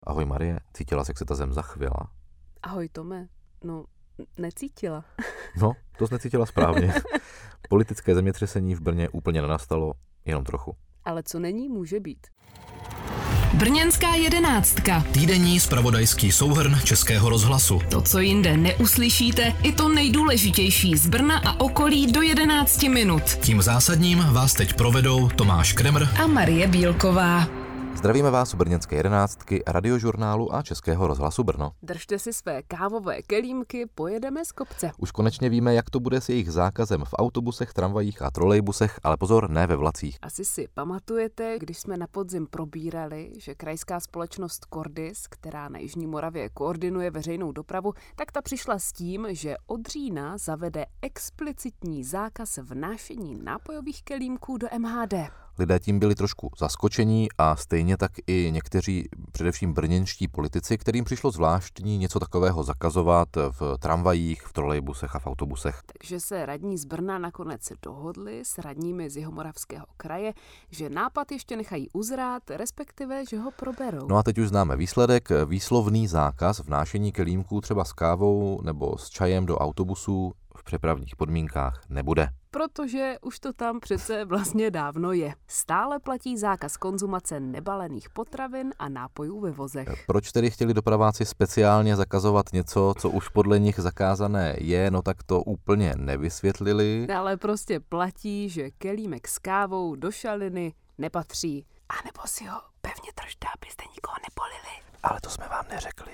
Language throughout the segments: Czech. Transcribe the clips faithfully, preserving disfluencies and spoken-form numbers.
Ahoj Marie, cítila jsi, jak se ta zem zachvěla? Ahoj Tome, no necítila. No, to jsi necítila správně. Politické zemětřesení v Brně úplně nenastalo, jenom trochu. Ale co není, může být. Brněnská jedenáctka. Týdenní zpravodajský souhrn Českého rozhlasu. To, co jinde neuslyšíte, i to nejdůležitější z Brna a okolí do jedenácti minut. Tím zásadním vás teď provedou Tomáš Kremr a Marie Bílková. Zdravíme vás u brněnské jedenáctky, radiožurnálu a Českého rozhlasu Brno. Držte si své kávové kelímky, pojedeme z kopce. Už konečně víme, jak to bude s jejich zákazem v autobusech, tramvajích a trolejbusech, ale pozor, ne ve vlacích. Asi si pamatujete, když jsme na podzim probírali, že krajská společnost Cordis, která na Jižní Moravě koordinuje veřejnou dopravu, tak ta přišla s tím, že od října zavede explicitní zákaz vnášení nápojových kelímků do M H D. Lidé tím byli trošku zaskočení a stejně tak i někteří, především brněnští politici, kterým přišlo zvláštní něco takového zakazovat v tramvajích, v trolejbusech a v autobusech. Takže se radní z Brna nakonec dohodli s radními z Jihomoravského kraje, že nápad ještě nechají uzrát, respektive, že ho proberou. No a teď už známe výsledek. Výslovný zákaz vnášení kelímků třeba s kávou nebo s čajem do autobusů v přepravních podmínkách nebude. Protože už to tam přece vlastně dávno je. Stále platí zákaz konzumace nebalených potravin a nápojů ve vozech. Proč tedy chtěli dopraváci speciálně zakazovat něco, co už podle nich zakázané je, no tak to úplně nevysvětlili. Ale prostě platí, že kelímek s kávou do šaliny nepatří. A nebo si ho pevně držte, abyste nikoho nepolili. Ale to jsme vám neřekli.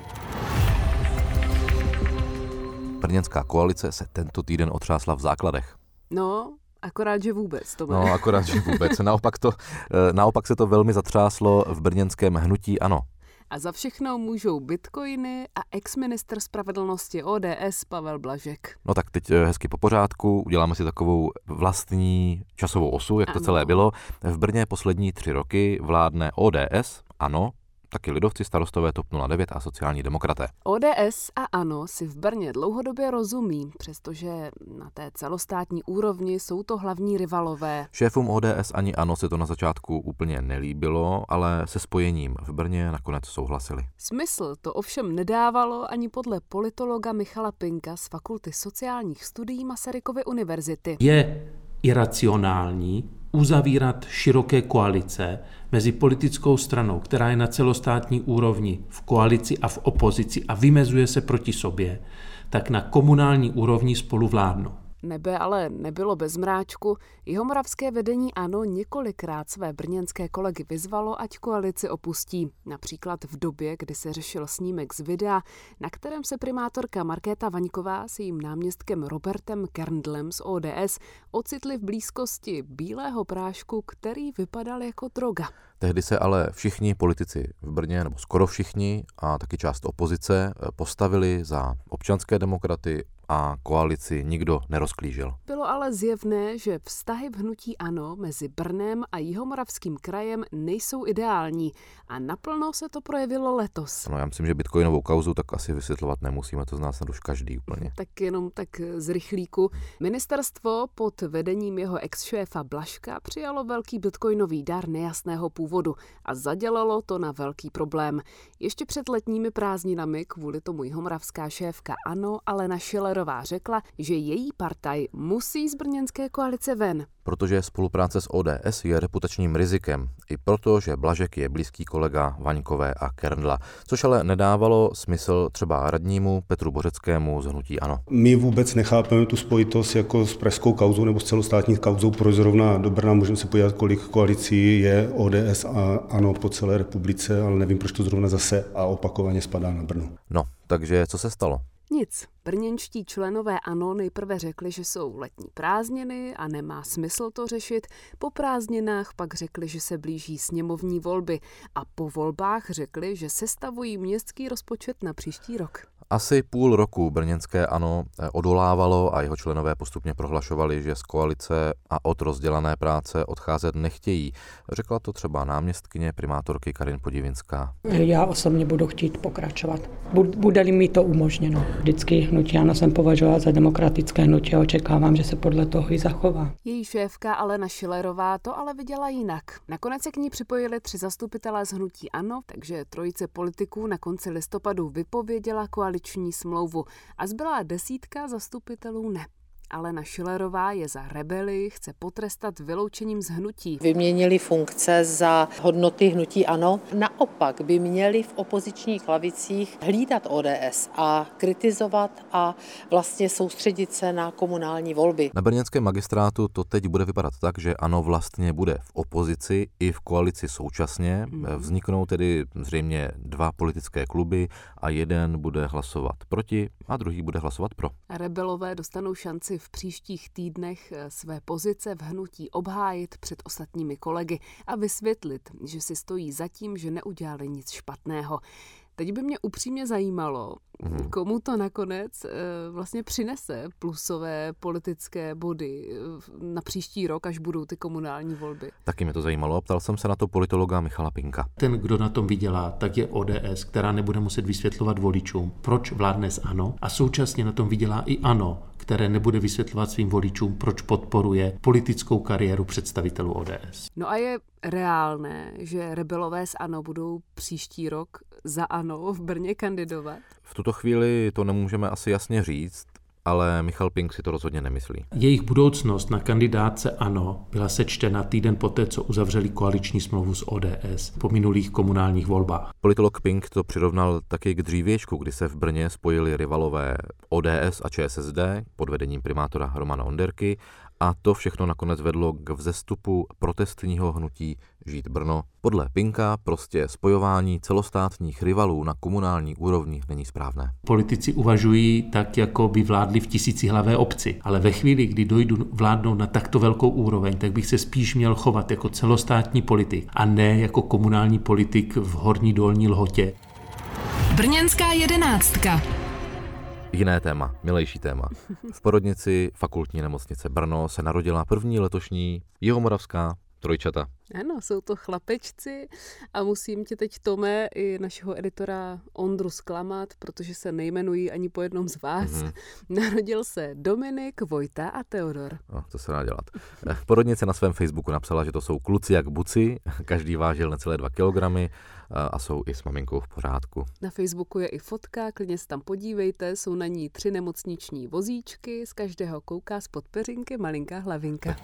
Brněnská koalice se tento týden otřásla v základech. No, akorát, že vůbec. To no, akorát, že vůbec. Naopak, to, naopak se to velmi zatřáslo v brněnském hnutí ANO. A za všechno můžou bitcoiny a ex-ministr spravedlnosti O D S Pavel Blažek. No tak teď hezky po pořádku, uděláme si takovou vlastní časovou osu, jak to ano. celé bylo. V Brně poslední tři roky vládne O D S, ANO, taky lidovci, starostové, TOP nula devět a sociální demokraté. O D S a ANO si v Brně dlouhodobě rozumí, přestože na té celostátní úrovni jsou to hlavní rivalové. Šéfům O D S ani ANO se to na začátku úplně nelíbilo, ale se spojením v Brně nakonec souhlasili. Smysl to ovšem nedávalo ani podle politologa Michala Pinka z Fakulty sociálních studií Masarykovy univerzity. Je iracionální uzavírat široké koalice mezi politickou stranou, která je na celostátní úrovni v koalici a v opozici a vymezuje se proti sobě, tak na komunální úrovni spolu vládnou. Nebe ale nebylo bez mráčku. Jihomoravské vedení ANO několikrát své brněnské kolegy vyzvalo, ať koalici opustí. Například v době, kdy se řešil snímek z videa, na kterém se primátorka Markéta Vaňková s jejím náměstkem Robertem Kerndlem z O D S ocitli v blízkosti bílého prášku, který vypadal jako droga. Tehdy se ale všichni politici v Brně, nebo skoro všichni, a taky část opozice, postavili za občanské demokraty a koalici nikdo nerozklížil. Bylo ale zjevné, že vztahy v hnutí ANO mezi Brnem a Jihomoravským krajem nejsou ideální a naplno se to projevilo letos. No já myslím, že bitcoinovou kauzu tak asi vysvětlovat nemusíme, to zná snad už každý úplně. Tak jenom tak z rychlíku. Ministerstvo pod vedením jeho ex-šéfa Blažka přijalo velký bitcoinový dar nejasného původu a zadělalo to na velký problém. Ještě před letními prázdninami kvůli tomu jihomoravská šéfka ANO Alena Schillerová řekla, že její partaj musí z brněnské koalice ven. Protože spolupráce s O D S je reputačním rizikem, i proto, že Blažek je blízký kolega Vaňkové a Kerndla, což ale nedávalo smysl třeba radnímu Petru Bořeckému z hnutí ANO. My vůbec nechápeme tu spojitost jako s pražskou kauzou nebo s celostátní kauzou, proč zrovna do Brna můžeme se podívat, kolik koalicí je O D S a ANO po celé republice, ale nevím, proč to zrovna zase a opakovaně spadá na Brno. No, takže co se stalo? Nic. Brněnští členové ANO nejprve řekli, že jsou letní prázdniny a nemá smysl to řešit. Po prázdninách pak řekli, že se blíží sněmovní volby a po volbách řekli, že sestavují městský rozpočet na příští rok. Asi půl roku brněnské ANO odolávalo a jeho členové postupně prohlašovali, že z koalice a od rozdělané práce odcházet nechtějí. Řekla to třeba náměstkyně primátorky Karin Podivinská. Já osobně budu chtít pokračovat. Bude-li mi to umožněno. Vždycky hnutí ANO jsem považovala za demokratické hnutí a očekávám, že se podle toho i zachová. Její šéfka Alena Schillerová to ale viděla jinak. Nakonec se k ní připojili tři zastupitelé z hnutí ANO, takže trojice politiků na konci listopadu vypověděla koaliční smlouvu a zbylá desítka zastupitelů ne. Alena Schillerová je za rebelii, chce potrestat vyloučením z hnutí. Vyměnili funkce za hodnoty hnutí ANO. Naopak by měli v opozičních lavicích hlídat O D S a kritizovat a vlastně soustředit se na komunální volby. Na brněnském magistrátu to teď bude vypadat tak, že ANO vlastně bude v opozici i v koalici současně. Vzniknou tedy zřejmě dva politické kluby a jeden bude hlasovat proti a druhý bude hlasovat pro. Rebelové dostanou šanci v příštích týdnech své pozice v hnutí obhájit před ostatními kolegy a vysvětlit, že si stojí za tím, že neudělali nic špatného. Teď by mě upřímně zajímalo, hmm. komu to nakonec e, vlastně přinese plusové politické body na příští rok, až budou ty komunální volby. Taky mě to zajímalo. Ptal jsem se na to politologa Michala Pinka. Ten, kdo na tom vydělá, tak je O D S, která nebude muset vysvětlovat voličům, proč vládne s ANO, a současně na tom vydělá i ANO, které nebude vysvětlovat svým voličům, proč podporuje politickou kariéru představitelů O D S. No a je reálné, že rebelové z ANO budou příští rok za ANO v Brně kandidovat? V tuto chvíli to nemůžeme asi jasně říct, ale Michal Pink si to rozhodně nemyslí. Jejich budoucnost na kandidátce ANO byla sečtena týden poté, co uzavřeli koaliční smlouvu s O D S po minulých komunálních volbách. Politolog Pink to přirovnal taky k dřívějšku, kdy se v Brně spojili rivalové O D S a Č S S D pod vedením primátora Romana Onderky a to všechno nakonec vedlo k vzestupu protestního hnutí Žít Brno. Podle Pinka prostě spojování celostátních rivalů na komunální úrovni není správné. Politici uvažují tak, jako by vládli v tisícihlavé obci, ale ve chvíli, kdy dojdu vládnout na takto velkou úroveň, tak bych se spíš měl chovat jako celostátní politik a ne jako komunální politik v Horní Dolní Lhotě. Brněnská jedenáctka. Jiné téma, milejší téma. V porodnici Fakultní nemocnice Brno se narodila první letošní jihomoravská trojčata. Ano, jsou to chlapečci a musím tě teď, Tome, i našeho editora Ondru zklamat, protože se nejmenují ani po jednom z vás. Mm-hmm. Narodil se Dominik, Vojta a Teodor. No, to se dá dělat. Porodnice na svém Facebooku napsala, že to jsou kluci jak buci, každý vážil necelé dva kilogramy a jsou i s maminkou v pořádku. Na Facebooku je i fotka, klidně se tam podívejte, jsou na ní tři nemocniční vozíčky, z každého kouká spod peřinky malinká hlavinka.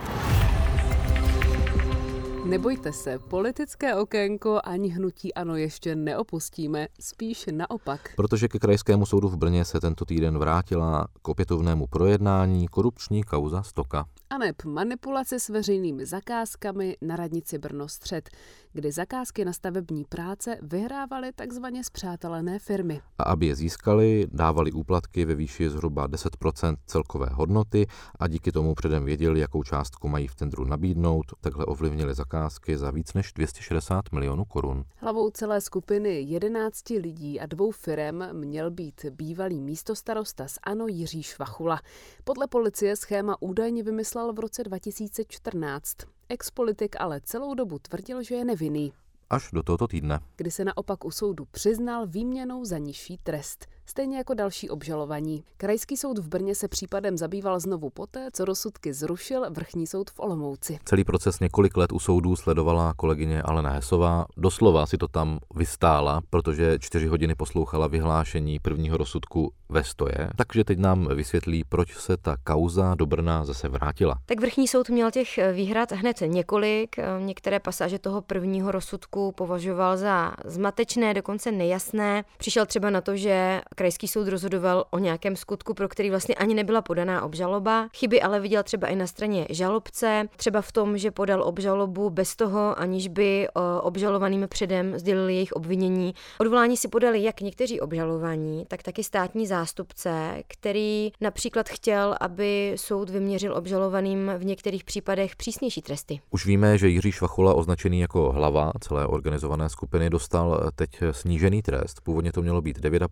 Nebojte se, politické okénko ani hnutí ANO ještě neopustíme, spíš naopak. Protože ke Krajskému soudu v Brně se tento týden vrátila k opětovnému projednání korupční kauza Stoka. Aneb manipulace s veřejnými zakázkami na radnici Brno Střed, kdy zakázky na stavební práce vyhrávaly takzvaně spřátelené firmy. A aby je získali, dávali úplatky ve výši zhruba deset procent celkové hodnoty a díky tomu předem věděli, jakou částku mají v tendru nabídnout. Takhle ovlivnili zakázky za víc než dvě stě šedesát milionů korun. Hlavou celé skupiny jedenácti lidí a dvou firem měl být bývalý místostarosta z ANO Jiří Švachula. Podle policie schéma údajně vymyslel v roce dva tisíce čtrnáct. Expolitik ale celou dobu tvrdil, že je nevinný. Až do tohoto týdne. Kdy se naopak u soudu přiznal výměnou za nižší trest. Stejně jako další obžalovaní. Krajský soud v Brně se případem zabýval znovu poté, co rozsudky zrušil vrchní soud v Olomouci. Celý proces několik let u soudů sledovala kolegyně Alena Hesová. Doslova si to tam vystála, protože čtyři hodiny poslouchala vyhlášení prvního rozsudku ve stoje. Takže teď nám vysvětlí, proč se ta kauza do Brna zase vrátila. Tak vrchní soud měl těch výhrad hned několik. Některé pasáže toho prvního rozsudku považoval za zmatečné, dokonce nejasné. Přišel třeba na to, že Krajský soud rozhodoval o nějakém skutku, pro který vlastně ani nebyla podaná obžaloba. Chyby ale viděl třeba i na straně žalobce, třeba v tom, že podal obžalobu bez toho, aniž by obžalovaným předem sdělili jejich obvinění. Odvolání si podali jak někteří obžalovaní, tak taky státní zástupce, který například chtěl, aby soud vyměřil obžalovaným v některých případech přísnější tresty. Už víme, že Jiří Švachula, označený jako hlava celé organizované skupiny, dostal teď snížený trest. Původně to mělo být devět a půl roku vězení.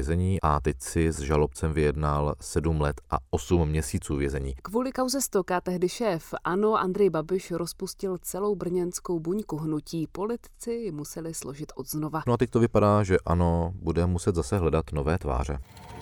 vězení a teď si s žalobcem vyjednal sedm let a osm měsíců vězení. Kvůli kauze Stoka tehdy šéf ANO Andrej Babiš rozpustil celou brněnskou buňku hnutí. Politici ji museli složit odznova. No a teď to vypadá, že ANO bude muset zase hledat nové tváře.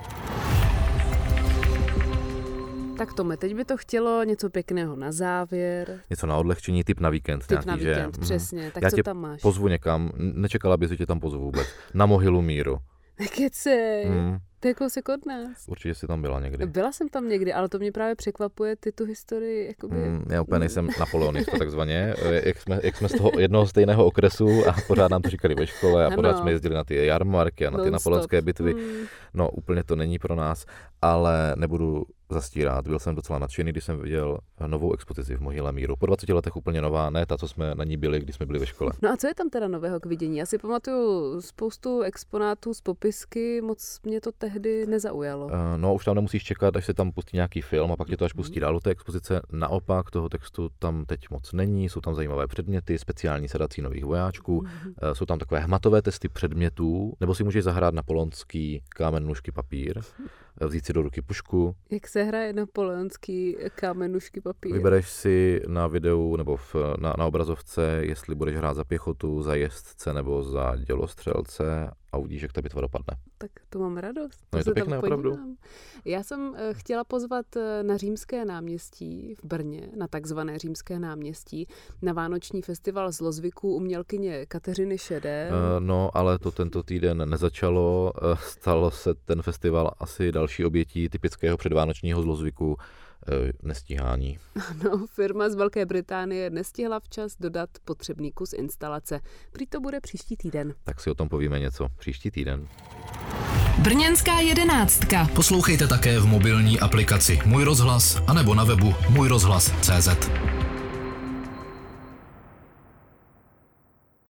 Tak Tome, teď by to chtělo něco pěkného na závěr. Něco na odlehčení, tip na víkend. Tip nějaký, na víkend, že? přesně. Tak Já co tě tam máš? Pozvu někam, nečekala bys, že tě tam pozvu vůbec. Na mohylu míru. Nekecej, Hmm. to je kousek od nás. Určitě jsi tam byla někdy. Byla jsem tam někdy, ale to mě právě překvapuje, ty tu historii, jakoby... Hmm, já úplně nejsem napoleonista takzvaně. Jak jsme, jak jsme z toho jednoho stejného okresu a pořád nám to říkali ve škole a Ano. pořád jsme jezdili na ty jarmarky a na ty Non-stop. napoleonské bitvy. Hmm. No úplně to není pro nás, ale nebudu zastírat. Byl jsem docela nadšený, když jsem viděl novou expozici v Mohyle míru. Po dvaceti letech úplně nová, ne ta, co jsme na ní byli, když jsme byli ve škole. No a co je tam teda nového k vidění? Já si pamatuju spoustu exponátů z popisky, moc mě to tehdy nezaujalo. Uh, no už tam nemusíš čekat, až se tam pustí nějaký film a pak tě to až pustí dál do té expozice. Naopak toho textu tam teď moc není, jsou tam zajímavé předměty, speciální sedací nových vojáčků, uh, jsou tam takové hmatové testy předmětů, nebo si můžeš zahrát napoleonský kámen, nůžky, papír, vzít si do ruky pušku. Jak se hraje napoleonský kámen, nůžky, papír? Vybereš si na videu nebo v, na, na obrazovce, jestli budeš hrát za pěchotu, za jezdce nebo za dělostřelce a uvidíš, jak ta bitva dopadne. Tak to mám radost. No je to pěkné, opravdu. Já jsem chtěla pozvat na Římské náměstí v Brně, na takzvané Římské náměstí, na vánoční festival zlozvyků umělkyně Kateřiny Šedé. Uh, no, ale to tento týden nezačalo. Uh, stalo se ten festival asi další obětí typického předvánočního zlozvyku, nestíhání. Ano, firma z Velké Británie nestihla včas dodat potřebný kus instalace. Prý to bude příští týden. Tak si o tom povíme něco příští týden. Brněnská jedenáctka. Poslouchejte také v mobilní aplikaci Můj rozhlas anebo na webu můj rozhlas tečka cé zet.